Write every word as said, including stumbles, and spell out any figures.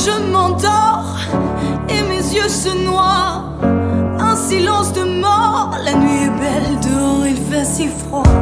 je m'endors et mes yeux se noient. Un silence de mort, la nuit est belle, dehors il fait si froid.